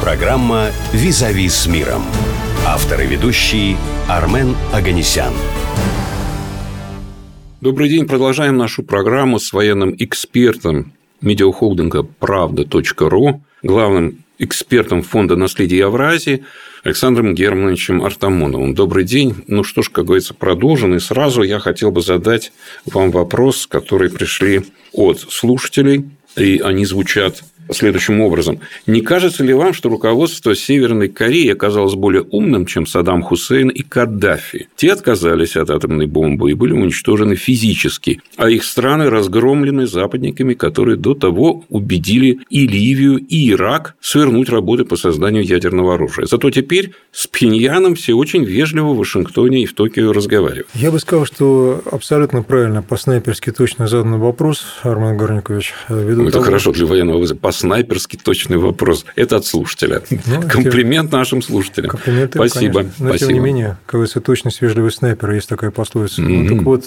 Программа «Визави с миром». Автор и ведущий Армен Оганесян. Добрый день. Продолжаем нашу программу с военным экспертом медиахолдинга «Правда.ру», главным экспертом Фонда наследия Евразии Александром Германовичем Артамоновым. Добрый день. Ну что ж, как говорится, продолжим. И сразу я хотел бы задать вам вопрос, который пришли от слушателей, и они звучат следующим образом. Не кажется ли вам, что руководство Северной Кореи оказалось более умным, чем Саддам Хусейн и Каддафи? Те отказались от атомной бомбы и были уничтожены физически, а их страны разгромлены западниками, которые до того убедили и Ливию, и Ирак свернуть работы по созданию ядерного оружия. Зато теперь с Пхеньяном все очень вежливо в Вашингтоне и в Токио разговаривают. Я бы сказал, что абсолютно правильно по-снайперски точно задан вопрос, Армен Горникович. Это хорошо для военного вызова. По-снайперски точный вопрос. Это от слушателя. Комплимент нашим слушателям. Комплименты, спасибо. Конечно. Но, тем не менее, как говорится, точность вежливый снайпер, есть такая пословица. Так вот,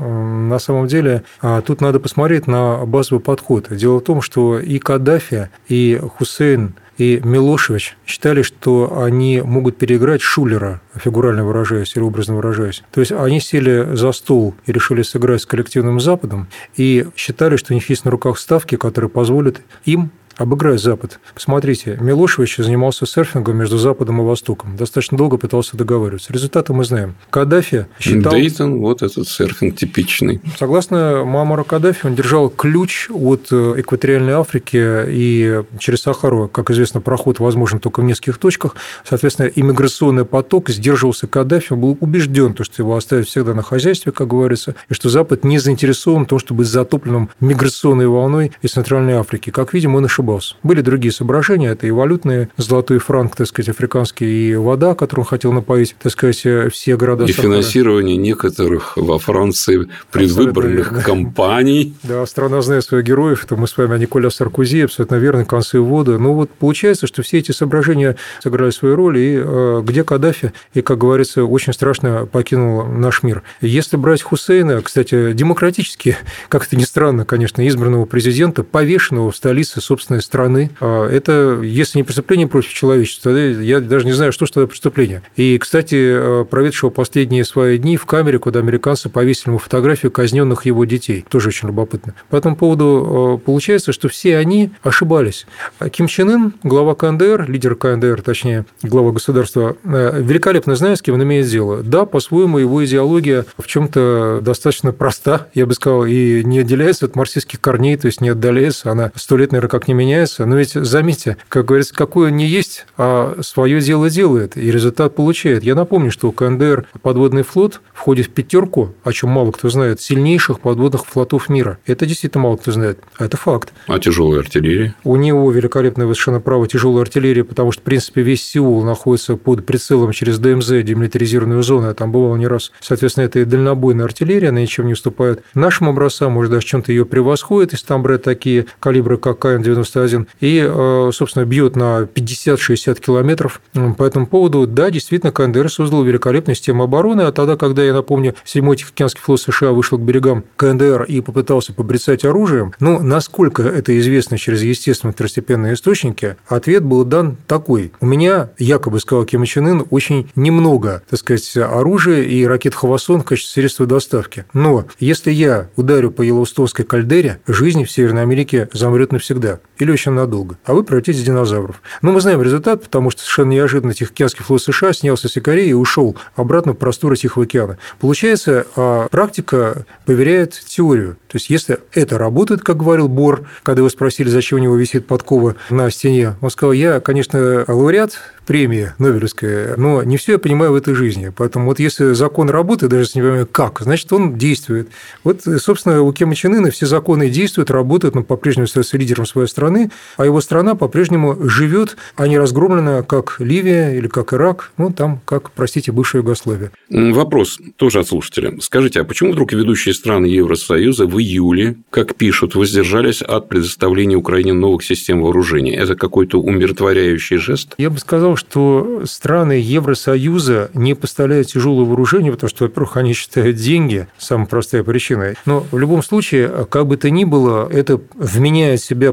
на самом деле, тут надо посмотреть на базовый подход. Дело в том, что и Каддафи, и Хусейн, и Милошевич считали, что они могут переиграть Шулера, фигурально выражаясь или образно выражаясь. То есть они сели за стол и решили сыграть с коллективным Западом и считали, что у них есть на руках ставки, которые позволят им обыграть Запад. Посмотрите, Милошевич занимался серфингом между Западом и Востоком. Достаточно долго пытался договариваться. Результаты мы знаем. Каддафи считал... Дейтон, вот этот серфинг типичный. Согласно Муаммару Каддафи, он держал ключ от экваториальной Африки и через Сахару, как известно, проход возможен только в нескольких точках. Соответственно, иммиграционный поток сдерживался Каддафи. Он был убежден, что его оставят всегда на хозяйстве, как говорится, и что Запад не заинтересован в том, чтобы быть затопленным миграционной волной из Центральной Африки. Как видим, он ошибался. Были другие соображения, это и валютные, золотой франк, так сказать, африканский, и вода, которую он хотел напоить, так сказать, все города и Сахары. Финансирование некоторых во Франции предвыборных кампаний. Да, страна знает своих героев, это мы с вами о Николя Саркози, абсолютно верно, концы ввода. Но вот получается, что все эти соображения сыграли свою роль, и где Каддафи, и, как говорится, очень страшно покинул наш мир. Если брать Хусейна, кстати, демократически, как это ни странно, конечно, избранного президента, повешенного в столице собственной страны, это, если не преступление против человечества, я даже не знаю, что это преступление. И, кстати, проведшего последние свои дни в камере, куда американцы повесили ему фотографию казненных его детей. Тоже очень любопытно. По этому поводу получается, что все они ошибались. Ким Чен Ын, глава КНДР, лидер КНДР, точнее, глава государства, великолепно знает, с кем он имеет дело. Да, по-своему, его идеология в чем-то достаточно проста, я бы сказал, и не отделяется от марксистских корней, то есть не отдаляется. Она 100 лет, наверное, как не меняется. Но ведь заметьте, как говорится, какой он не есть, а свое дело делает, и результат получает. Я напомню, что КНДР подводный флот входит в пятерку, о чем мало кто знает, сильнейших подводных флотов мира. Это действительно мало кто знает. Это факт. А тяжелая артиллерия? У него великолепное совершенно право тяжелая артиллерия, потому что, в принципе, весь Сеул находится под прицелом через ДМЗ, демилитаризированную зону. Я там бывал не раз. Соответственно, это и дальнобойная артиллерия, она ничем не уступает нашим образцам, может, даже в чем-то ее превосходит, если там брать такие калибры, как КН-91, и, собственно, бьет на 50-60 километров. По этому поводу, да, действительно, КНДР создал великолепную систему обороны, а тогда, когда, я напомню, 7-й Тихоокеанский флот США вышел к берегам КНДР и попытался побрецать оружием, насколько это известно через естественные второстепенные источники, ответ был дан такой. У меня, якобы сказал Ким Чен Ын, очень немного, так сказать, оружия и ракет «Хвасон» в качестве средства доставки. Но если я ударю по Йеллоустонской кальдере, жизнь в Северной Америке замрет навсегда или очень надолго, а вы превратитесь в динозавров. Мы знаем результат, потому что совершенно неожиданно Тихоокеанский флот США снялся с Икарии и ушел обратно в просторы Тихого океана. Получается, практика проверяет теорию. То есть, если это работает, как говорил Бор, когда его спросили, зачем у него висит подкова на стене, он сказал: я, конечно, лауреат премии Нобелевской, но не все я понимаю в этой жизни. Поэтому вот если закон работает, даже если не понимаю как, значит, он действует. Вот, собственно, у Кима Чен Ына все законы действуют, работают, он по-прежнему остается лидером своей страны, а его страна по-прежнему живет, а не разгромлена, как Ливия или как Ирак, там, как, простите, бывшая Югославия. Вопрос тоже от слушателя. Скажите, а почему вдруг ведущие страны Евросоюза в июле, как пишут, воздержались от предоставления Украине новых систем вооружений? Это какой-то умиротворяющий жест? Я бы сказал, что страны Евросоюза не поставляют тяжелое вооружение, потому что, во-первых, они считают деньги, самая простая причина. Но в любом случае, как бы то ни было, это вменяет в себя подготовку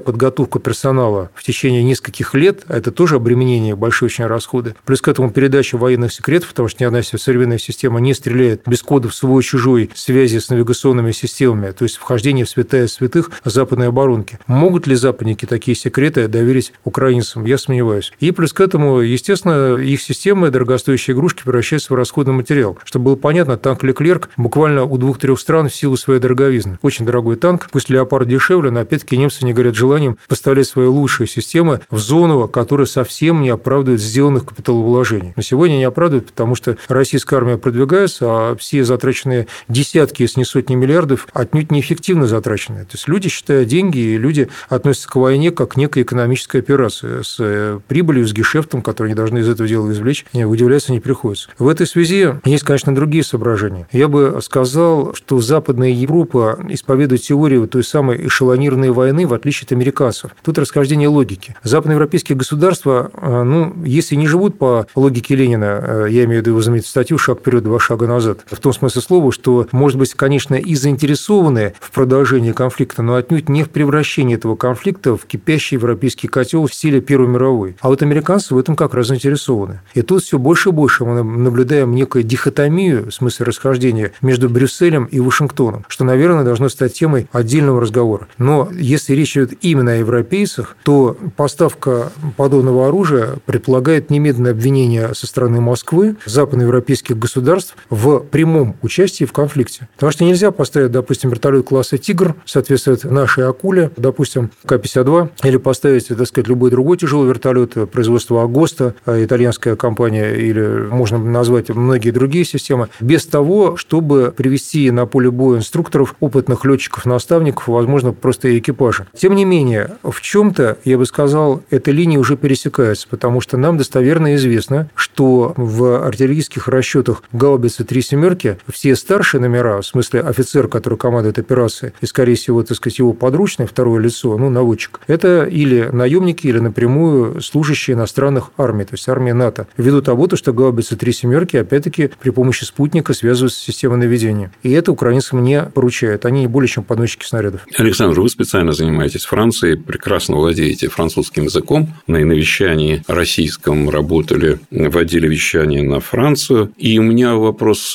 подготовку персонала в течение нескольких лет, а это тоже обременение, большие очень расходы. Плюс к этому передача военных секретов, потому что ни одна современная система не стреляет без кодов свой-чужой связи с навигационными системами, то есть вхождение в святая святых западной оборонки. Могут ли западники такие секреты доверить украинцам? Я сомневаюсь. И плюс к этому, естественно, их системы, дорогостоящие игрушки, превращаются в расходный материал. Чтобы было понятно, танк «Леклерк» буквально у 2-3 стран в силу своей дороговизны. Очень дорогой танк, пусть «Леопард» дешевле, но опять-таки немцы не горят желанием поставлять свои лучшие системы в зону, которая совсем не оправдывает сделанных капиталовложений. Но сегодня не оправдывает, потому что российская армия продвигается, а все затраченные десятки, если не сотни миллиардов, отнюдь неэффективно затрачены. То есть люди считают деньги, и люди относятся к войне как к некой экономической операции с прибылью, с гешефтом, который они должны из этого дела извлечь, и удивляться не приходится. В этой связи есть, конечно, другие соображения. Я бы сказал, что Западная Европа исповедует теорию той самой эшелонированной войны, в отличие от американцев. Тут расхождение логики. Западноевропейские государства, если не живут по логике Ленина, я имею в виду его знаменитую статью «Шаг вперед, 2 шага назад», в том смысле слова, что, может быть, конечно, и заинтересованы в продолжении конфликта, но отнюдь не в превращении этого конфликта в кипящий европейский котел в стиле Первой мировой. А вот американцы в этом как раз заинтересованы. И тут все больше и больше мы наблюдаем некую дихотомию, в смысле расхождения между Брюсселем и Вашингтоном, что, наверное, должно стать темой отдельного разговора. Но если речь идет именно о европейцах, то поставка подобного оружия предполагает немедленное обвинение со стороны Москвы, западноевропейских государств в прямом участии в конфликте. Потому что нельзя поставить, допустим, вертолет класса «Тигр», соответствует нашей «Акуле», допустим, К-52, или поставить, так сказать, любой другой тяжелый вертолет производства «Агоста», итальянская компания, или можно назвать многие другие системы, без того, чтобы привести на поле боя инструкторов, опытных летчиков-наставников, возможно, просто и экипажа. Тем не менее, в чем-то, я бы сказал, эта линия уже пересекается, потому что нам достоверно известно, что в артиллерийских расчетах гаубицы 3 «семерки» все старшие номера, в смысле офицер, который командует операцией, и, скорее всего, так сказать, его подручное, второе лицо, наводчик, это или наемники, или напрямую служащие иностранных армий, то есть армии НАТО, ввиду того, что гаубицы 3 «семерки» опять-таки при помощи спутника связываются с системой наведения. И это украинцам не поручают. Они не более чем подносчики снарядов. Александр, вы специально занимаетесь Францией, прекрасно владеете французским языком. На вещании российском работали в отделе вещания на Францию. И у меня вопрос,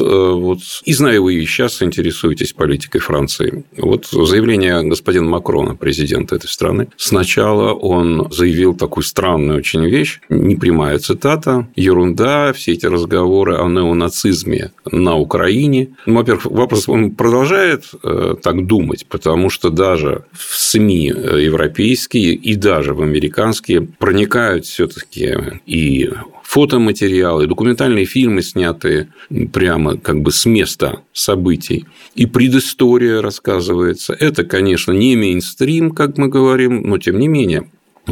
и знаю, вы и сейчас интересуетесь политикой Франции. Заявление господина Макрона, президента этой страны. Сначала он заявил такую странную очень вещь, непрямая цитата, ерунда, все эти разговоры о неонацизме на Украине. Во-первых, вопрос, он продолжает так думать, потому что даже в СМИ европейские и даже в американские проникают все-таки и фотоматериалы, и документальные фильмы, снятые прямо с места событий, и предыстория рассказывается. Это, конечно, не мейнстрим, как мы говорим, но тем не менее,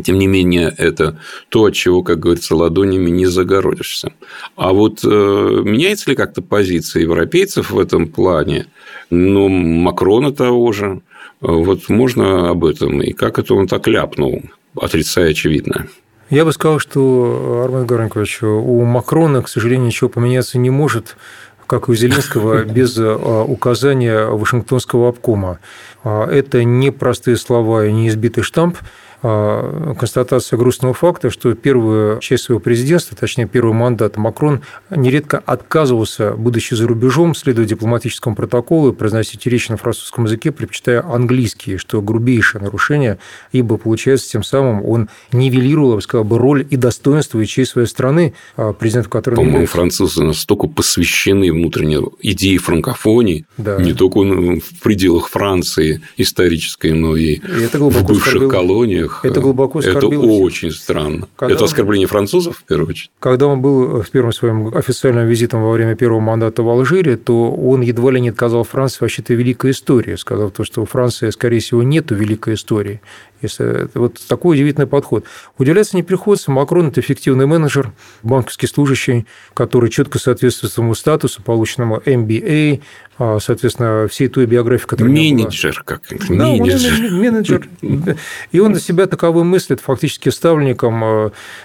это то, от чего, как говорится, ладонями не загородишься. А меняется ли как-то позиция европейцев в этом плане? Макрона того же. Можно об этом? И как это он так ляпнул, отрицая очевидное? Я бы сказал, что, Армен Гарникович, у Макрона, к сожалению, ничего поменяться не может, как и у Зеленского, без указания Вашингтонского обкома. Это не простые слова и не избитый штамп, констатация грустного факта, что первую часть своего президентства, точнее, первый мандат, Макрон нередко отказывался, будучи за рубежом, следуя дипломатическому протоколу и произносить речь на французском языке, предпочитая английский, что грубейшее нарушение, ибо, получается, тем самым он нивелировал, я бы сказал, роль и достоинство и честь своей страны, президент, который... По-моему, французы настолько посвящены внутренней идее франкофонии, да. Не только в пределах Франции исторической, но и в бывших колониях. Это глубоко оскорбило. Это очень странно. Это оскорбление французов, в первую очередь? Когда он был в первом своем официальном визитом во время первого мандата в Алжире, то он едва ли не отказал Франции вообще-то великой истории, сказав то, что у Франции, скорее всего, нету великой истории. Если такой удивительный подход. Удивляться не приходится. Макрон – это эффективный менеджер, банковский служащий, который четко соответствует своему статусу, полученному MBA, соответственно, всей той биографии, которая менеджер, менеджер. И он себя таковым мыслит, фактически ставленником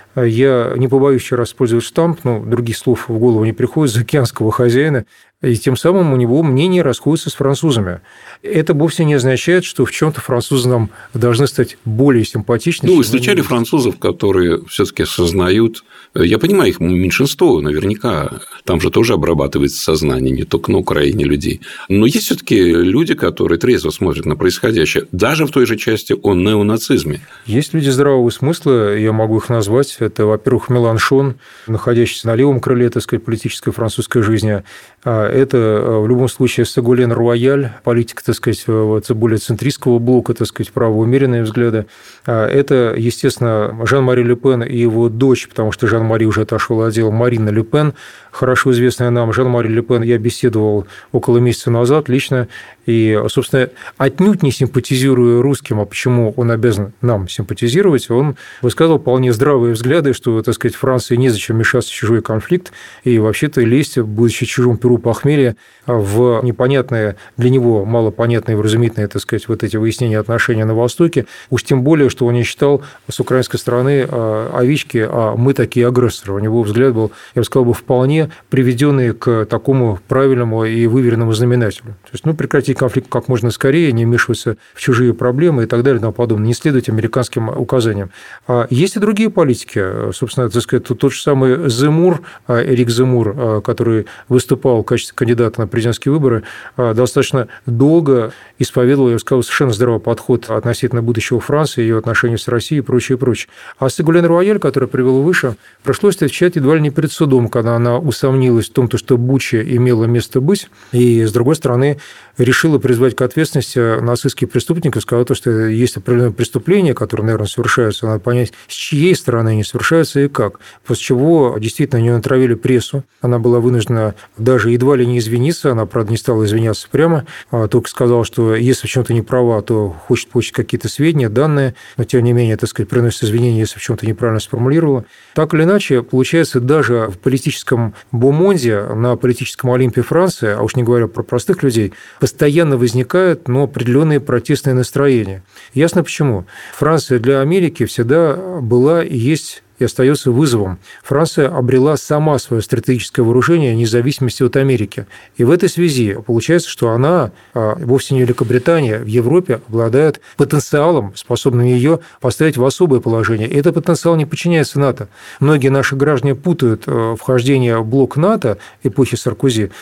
я не побоюсь еще раз использовать штамп, но других слов в голову не приходит, заокеанского хозяина, и тем самым у него мнение расходится с французами. Это вовсе не означает, что в чем-то французы нам должны стать более симпатичными. Вы встречали французов, которые все-таки осознают, я понимаю, их меньшинство наверняка, там же тоже обрабатывается сознание, не только на Украине людей, но есть все-таки люди, которые трезво смотрят на происходящее, даже в той же части о неонацизме. Есть люди здравого смысла, я могу их назвать. Это, во-первых, Меланшон, находящийся на левом крыле, так сказать, политической французской жизни. Это, в любом случае, Сеголен Руаяль, политик, так сказать, более центристского блока, так сказать, правоумеренные взгляды. Это, естественно, Жан-Мари Ле Пен и его дочь, потому что Жан-Мари уже отошел от дела, Марина Ле Пен, хорошо известная нам. Жан-Мари Ле Пен я беседовал около месяца назад лично, и, собственно, отнюдь не симпатизируя русским, а почему он обязан нам симпатизировать, он высказывал вполне здравые взгляды, что, так сказать, Франции незачем мешаться в чужой конфликт, и вообще-то лезть, будучи чужом перу похмелья, в непонятные, для него малопонятные, вразумительные, так сказать, вот эти выяснения отношений на Востоке, уж тем более, что он не считал с украинской стороны овечки, а мы такие агрессоры. У него взгляд был, я бы сказал, вполне приведенный к такому правильному и выверенному знаменателю. То есть, прекратить конфликт как можно скорее, не вмешиваться в чужие проблемы и так далее и тому подобное, не следовать американским указаниям. Есть и другие политики. Собственно, так сказать, тот же самый Земур, Эрик Земур, который выступал в качестве кандидата на президентские выборы, достаточно долго исповедовал, я бы сказал, совершенно здравый подход относительно будущего Франции, ее отношений с Россией и прочее, прочее. А Сеголен Руаяль, который привел выше, пришлось отвечать едва ли не перед судом, когда она усомнилась в том, что Буча имела место быть, и, с другой стороны, решила призвать к ответственности нацистских преступников, сказала, что есть определенные преступления, которые, наверное, совершаются, надо понять, с чьей стороны они совершаются и как. После чего действительно не натравили прессу. Она была вынуждена даже едва ли не извиниться, она, правда, не стала извиняться прямо, только сказала, что если в чем-то не права, то хочет получить какие-то сведения, данные, но, тем не менее, так сказать, приносит извинения, если в чем-то неправильно сформулировала. Так или иначе, получается, даже в политическом бомонде, на политическом Олимпе Франции, а уж не говоря про простых людей, постоянно возникают, определенные протестные настроения. Ясно почему. Франция для Америки всегда была и есть и остается вызовом. Франция обрела сама свое стратегическое вооружение вне зависимости от Америки. И в этой связи получается, что она, вовсе не Великобритания, в Европе обладает потенциалом, способным ее поставить в особое положение. И этот потенциал не подчиняется НАТО. Многие наши граждане путают вхождение в блок НАТО эпохи Саркози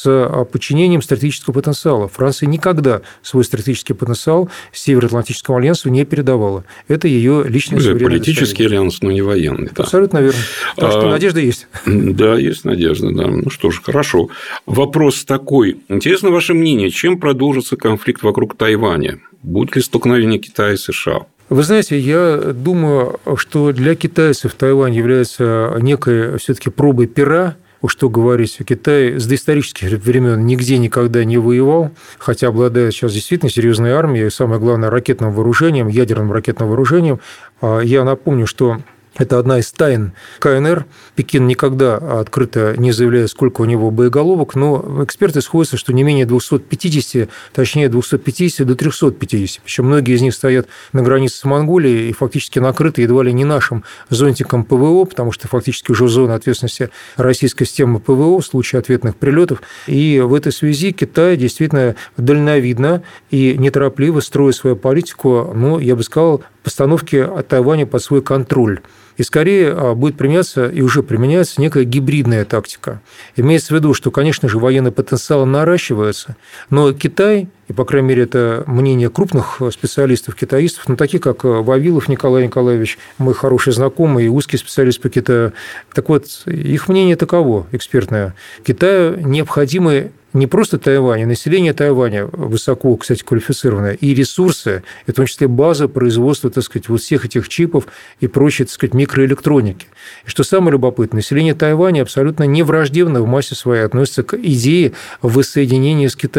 с подчинением стратегического потенциала. Франция никогда свой стратегический потенциал Североатлантическому альянсу не передавала. Это ее личное суверенное политический альянс, но не военный. Да. Абсолютно верно. Так что надежда есть. Да, есть надежда, да. Ну что ж, хорошо. Вопрос такой. Интересно ваше мнение, чем продолжится конфликт вокруг Тайваня? Будет ли столкновение Китая и США? Вы знаете, я думаю, что для китайцев Тайвань является некой все-таки пробой пера. Уж что говорить, Китай с доисторических времен нигде никогда не воевал, хотя обладает сейчас действительно серьезной армией, и самое главное, ракетным вооружением, ядерным ракетным вооружением. Я напомню, что это одна из тайн КНР. Пекин никогда открыто не заявляет, сколько у него боеголовок, но эксперты сходятся, что не менее 250, точнее 250 до 350. Причем многие из них стоят на границе с Монголией и фактически накрыты едва ли не нашим зонтиком ПВО, потому что фактически уже зона ответственности российской системы ПВО в случае ответных прилетов. И в этой связи Китай действительно дальновидно и неторопливо строит свою политику, я бы сказал, постановки Тайваня под свой контроль. И скорее будет применяться, и уже применяется, некая гибридная тактика. Имеется в виду, что, конечно же, военный потенциал наращивается, но Китай, и, по крайней мере, это мнение крупных специалистов, китаистов, таких как Вавилов Николай Николаевич, мой хороший знакомый и узкий специалист по Китаю. Так вот, их мнение таково, экспертное. Китаю необходимы не просто Тайвань, а население Тайваня высоко, кстати, квалифицированное, и ресурсы, и в том числе база производства, так сказать, вот всех этих чипов и прочей, так сказать, микроэлектроники. И что самое любопытное, население Тайваня абсолютно не враждебно в массе своей относится к идее воссоединения с Китаем.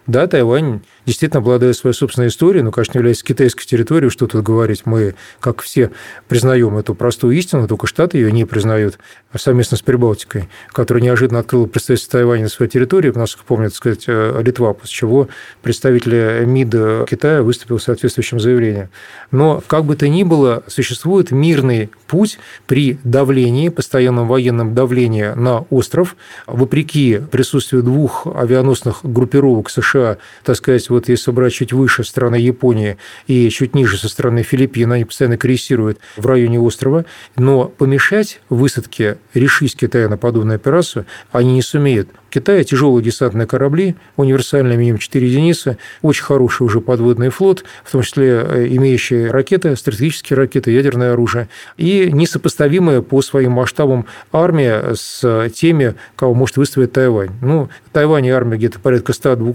Да, Тайвань действительно обладает своей собственной историей, но, конечно, является китайской территорией, что тут говорить. Мы, как все, признаем эту простую истину, только Штаты ее не признают совместно с Прибалтикой, которая неожиданно открыла представительство Тайваня на своей территории, насколько помню, так сказать, Литва, после чего представитель МИД Китая выступил с соответствующим заявлением. Но, как бы то ни было, существует мирный путь при давлении, постоянном военном давлении на остров, вопреки присутствию двух авианосных группировок США, так сказать, вот если брать чуть выше со стороны Японии и чуть ниже со стороны Филиппин, они постоянно крейсируют в районе острова, но помешать высадке, решить Китая на подобную операцию они не сумеют. В Китае тяжелые десантные корабли, универсальные минимум 4 единицы, очень хороший уже подводный флот, в том числе имеющие ракеты, стратегические ракеты, ядерное оружие, и несопоставимая по своим масштабам армия с теми, кого может выставить Тайвань. Ну, в Тайване армия где-то порядка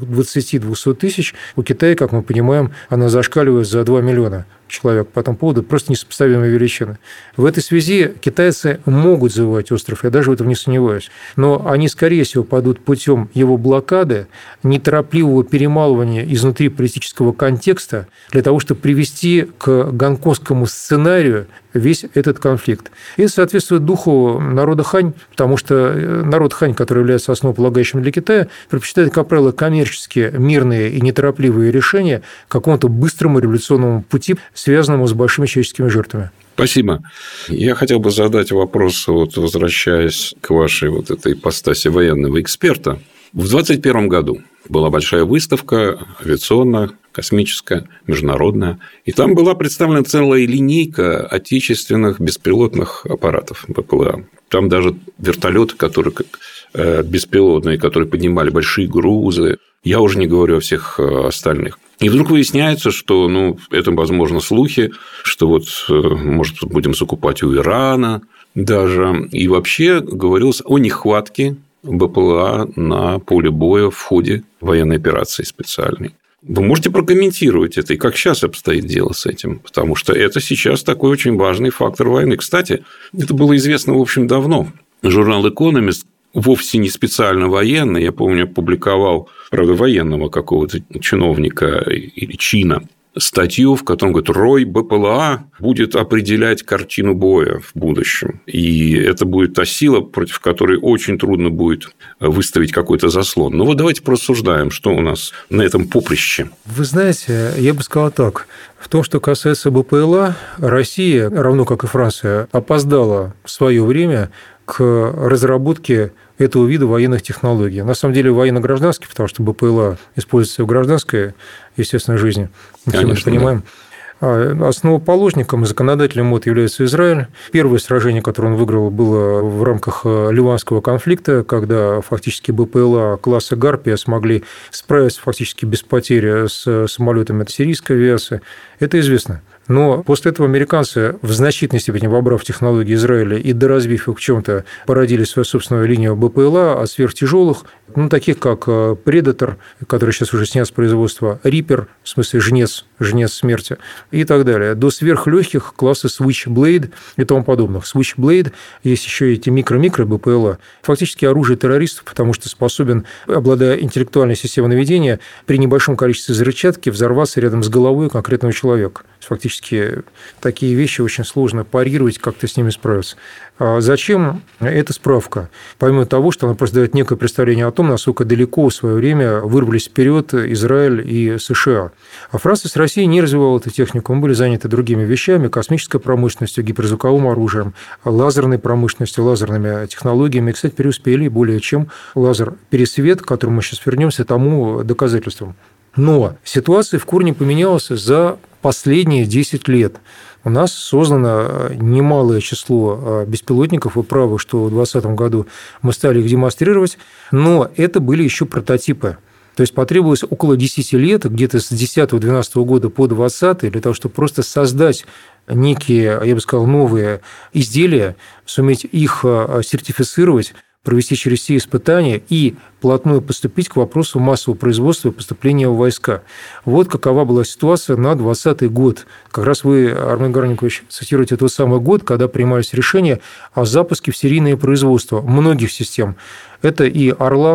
120-200 тысяч, у Китая, как мы понимаем, она зашкаливает за 2 миллиона человек по этому поводу, просто несопоставимые величины. В этой связи китайцы могут завоевать остров, я даже в этом не сомневаюсь, но они, скорее всего, пойдут путем его блокады, неторопливого перемалывания изнутри политического контекста для того, чтобы привести к гонконгскому сценарию весь этот конфликт. И это соответствует духу народа Хань, потому что народ Хань, который является основополагающим для Китая, предпочитает, как правило, коммерческие, мирные и неторопливые решения какому-то быстрому революционному пути, связанному с большими человеческими жертвами. Спасибо. Я хотел бы задать вопрос, вот, возвращаясь к вашей вот этой ипостаси военного эксперта. В 2021 году была большая выставка авиационная, космическая, международная, и там была представлена целая линейка отечественных беспилотных аппаратов БПЛА. Там даже вертолеты, которые беспилотные, которые поднимали большие грузы. Я уже не говорю о всех остальных. И вдруг выясняется, что, это, возможно, слухи, что вот, может, будем закупать у Ирана даже. И вообще говорилось о нехватке БПЛА на поле боя в ходе военной операции специальной. Вы можете прокомментировать это, и как сейчас обстоит дело с этим? Потому что это сейчас такой очень важный фактор войны. Кстати, это было известно, в общем, давно. Журнал «Экономист», вовсе не специально военный, я помню, публиковал, правда, военного какого-то чиновника или чина, статью, в котором говорит, рой БПЛА будет определять картину боя в будущем. И это будет та сила, против которой очень трудно будет выставить какой-то заслон. Ну, вот давайте порассуждаем, что у нас на этом поприще. Вы знаете, я бы сказал так. В том, что касается БПЛА, Россия, равно как и Франция, опоздала в свое время к разработке этого вида военных технологий. На самом деле военно-гражданских, потому что БПЛА используется в гражданской, естественно, жизни, мы это понимаем. Да. Основоположником и законодателем МОД является Израиль. Первое сражение, которое он выиграл, было в рамках Ливанского конфликта, когда фактически БПЛА класса «Гарпия» смогли справиться фактически без потери с самолетами сирийской авиации. Это известно. Но после этого американцы, в значительной степени вобрав технологии Израиля и доразвив их в чем-то, породили свою собственную линию БПЛА от сверхтяжелых, таких как Predator, который сейчас уже снят с производства, Reaper, в смысле жнец смерти, и так далее, до сверхлегких класса Switchblade и тому подобных. Switchblade, есть еще эти микро-микро БПЛА, фактически оружие террористов, потому что способен, обладая интеллектуальной системой наведения, при небольшом количестве взрывчатки взорваться рядом с головой конкретного человека. Фактически такие вещи очень сложно парировать, как-то с ними справиться. А зачем эта справка? Помимо того, что она просто дает некое представление о том, насколько далеко в свое время вырвались вперед Израиль и США. А Франция с Россией не развивала эту технику, мы были заняты другими вещами, космической промышленностью, гиперзвуковым оружием, лазерной промышленностью, лазерными технологиями. И, кстати, преуспели более чем лазер-пересвет, к которому мы сейчас вернемся, тому доказательством. Но ситуация в корне поменялась за последние 10 лет. У нас создано немалое число беспилотников, вы правы, что в 2020 году мы стали их демонстрировать, но это были еще прототипы. То есть потребовалось около 10 лет, где-то с 2010-2012 года по 2020, для того, чтобы просто создать некие, я бы сказал, новые изделия, суметь их сертифицировать, провести через все испытания и плотно поступить к вопросу массового производства и поступления в войска. Вот какова была ситуация на 2020 год. Как раз вы, Армен Гарникович, цитируете тот самый год, когда принимались решения о запуске в серийное производство многих систем. Это и «Орлан»,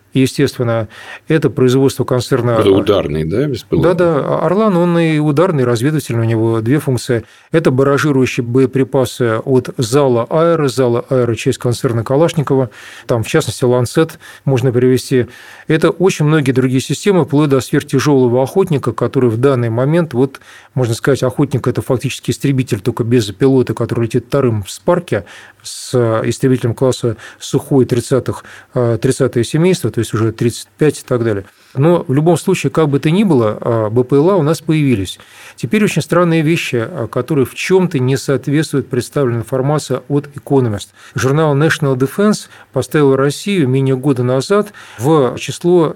естественно, это производство концерна... Это ударный, да, беспилотник? Да, «Орлан», он и ударный, и разведывательный, у него две функции. Это баражирующие боеприпасы от зала «Аэро», часть концерна Калашникова, там, в частности, «Ланцет» можно привести. Это очень многие другие системы, вплоть до сверхтяжелого охотника, который в данный момент, вот, можно сказать, охотник – это фактически истребитель, только без пилота, который летит вторым в «Спарке», с истребителем класса «Сухой» 30-е семейство, то есть уже 35 и так далее. Но в любом случае, как бы то ни было, БПЛА у нас появились. Теперь очень странные вещи, которые в чем-то не соответствуют представленной информации от Economist. Журнал National Defense поставил Россию менее года назад в число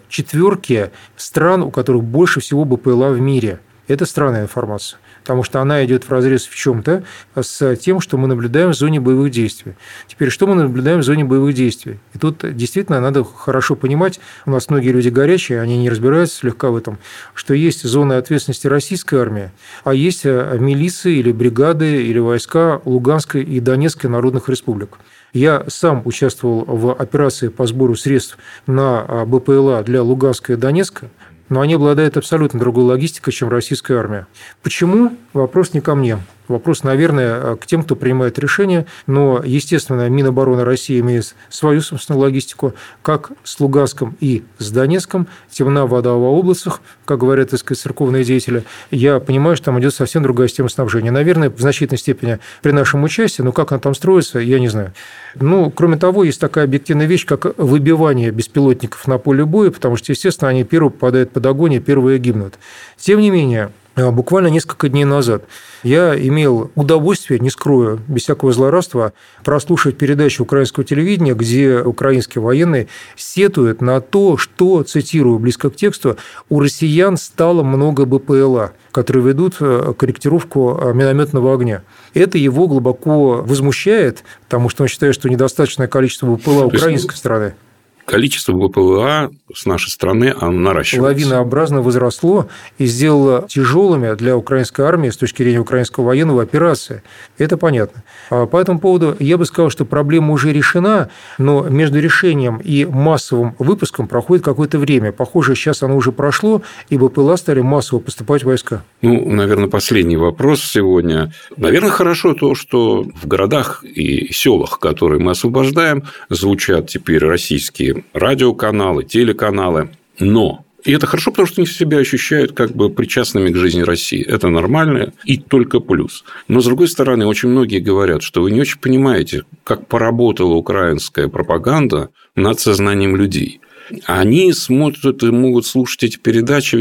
4 стран, у которых больше всего БПЛА в мире. Это странная информация, потому что она идет вразрез в чем-то с тем, что мы наблюдаем в зоне боевых действий. Теперь, что мы наблюдаем в зоне боевых действий? И тут действительно надо хорошо понимать, у нас многие люди горячие, они не разбираются слегка в этом, что есть зона ответственности российской армии, а есть милиции или бригады или войска Луганской и Донецкой народных республик. Я сам участвовал в операции по сбору средств на БПЛА для Луганска и Донецка, но они обладают абсолютно другой логистикой, чем российская армия. Почему? Вопрос не ко мне. Вопрос, наверное, к тем, кто принимает решения, но, естественно, Минобороны России имеет свою собственную логистику, как с Луганском и с Донецком, темна вода в областях, как говорят, так сказать, церковные деятели. Я понимаю, что там идет совсем другая система снабжения. Наверное, в значительной степени при нашем участии, но как она там строится, я не знаю. Ну, кроме того, есть такая объективная вещь, как выбивание беспилотников на поле боя, потому что, естественно, они первые попадают под огонь и первые гибнут. Тем не менее, буквально несколько дней назад я имел удовольствие, не скрою, без всякого злорадства, прослушать передачу украинского телевидения, где украинские военные сетуют на то, что, цитирую близко к тексту, у россиян стало много БПЛА, которые ведут корректировку минометного огня. Это его глубоко возмущает, потому что он считает, что недостаточное количество БПЛА украинской стороны. Количество БПЛА с нашей страны наращивается. Лавинообразно возросло и сделало тяжелыми для украинской армии с точки зрения украинского военного операции. Это понятно. По этому поводу я бы сказал, что проблема уже решена, но между решением и массовым выпуском проходит какое-то время. Похоже, сейчас оно уже прошло, и БПЛА стали массово поступать в войска. Ну, наверное, последний вопрос сегодня. Наверное, хорошо то, что в городах и селах, которые мы освобождаем, звучат теперь российские радиоканалы, телеканалы. Но и это хорошо, потому что они себя ощущают как бы причастными к жизни России. Это нормально и только плюс. Но, с другой стороны, очень многие говорят, что вы не очень понимаете, как поработала украинская пропаганда над сознанием людей. Они смотрят и могут слушать эти передачи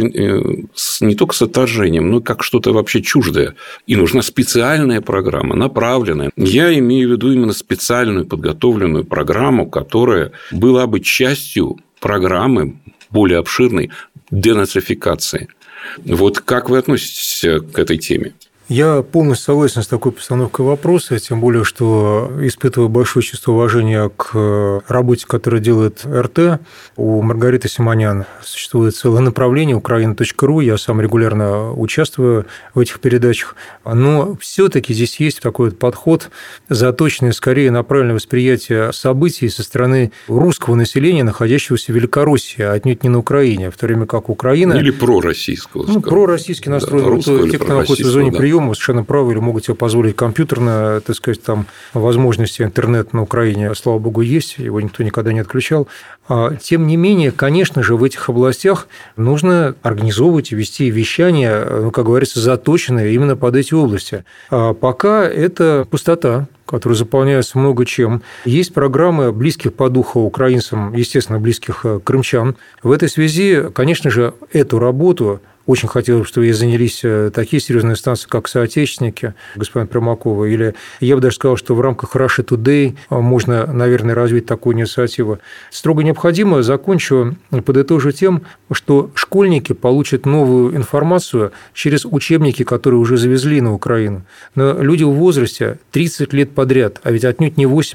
не только с отторжением, но и как что-то вообще чуждое. И нужна специальная программа, направленная. Я имею в виду именно специальную подготовленную программу, которая была бы частью программы более обширной денацификации. Вот как вы относитесь к этой теме? Я полностью согласен с такой постановкой вопроса, тем более, что испытываю большое чувство уважения к работе, которую делает РТ. У Маргариты Симонян существует целое направление Украина.ру, я сам регулярно участвую в этих передачах, но все-таки здесь есть такой подход, заточенный скорее на правильное восприятие событий со стороны русского населения, находящегося в Великороссии, а отнюдь не на Украине, в то время как Украина... Или пророссийского. Ну, пророссийский настрой. Да, те, кто находится в зоне приема, совершенно правы, или могут себе позволить компьютерно, так сказать, там возможности интернета на Украине, слава богу, есть, его никто никогда не отключал. Тем не менее, конечно же, в этих областях нужно организовывать и вести вещание, ну, как говорится, заточенное именно под эти области. А пока это пустота, которые заполняются много чем. Есть программы, близких по духу украинцам, естественно, близких крымчан. В этой связи, конечно же, эту работу очень хотелось бы, чтобы ей занялись такие серьезные инстанции, как соотечественники господина Примакова, или я бы даже сказал, что в рамках Russia Today можно, наверное, развить такую инициативу. Строго необходимо, закончу, подытожу тем, что школьники получат новую информацию через учебники, которые уже завезли на Украину. Но люди в возрасте 30 лет подряд, а ведь отнюдь не 8, а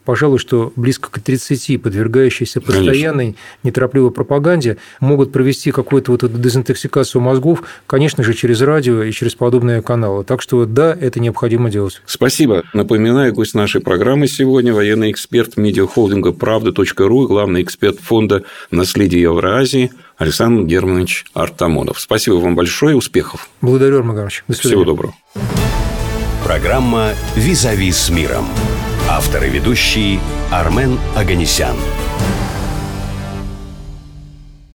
пожалуй, что близко к 30 подвергающиеся постоянной неторопливой пропаганде, могут провести какую-то вот эту дезинтоксикацию мозгов, конечно же, через радио и через подобные каналы. Так что да, это необходимо делать. Спасибо. Напоминаю, гость нашей программы сегодня военный эксперт медиахолдинга «Правда.ру» и главный эксперт фонда «Наследие Евразии» Александр Германович Артамонов. Спасибо вам большое и успехов. Благодарю, Армен Иванович. До свидания. Всего доброго. Программа «Визави с миром». Автор и ведущий Армен Оганесян.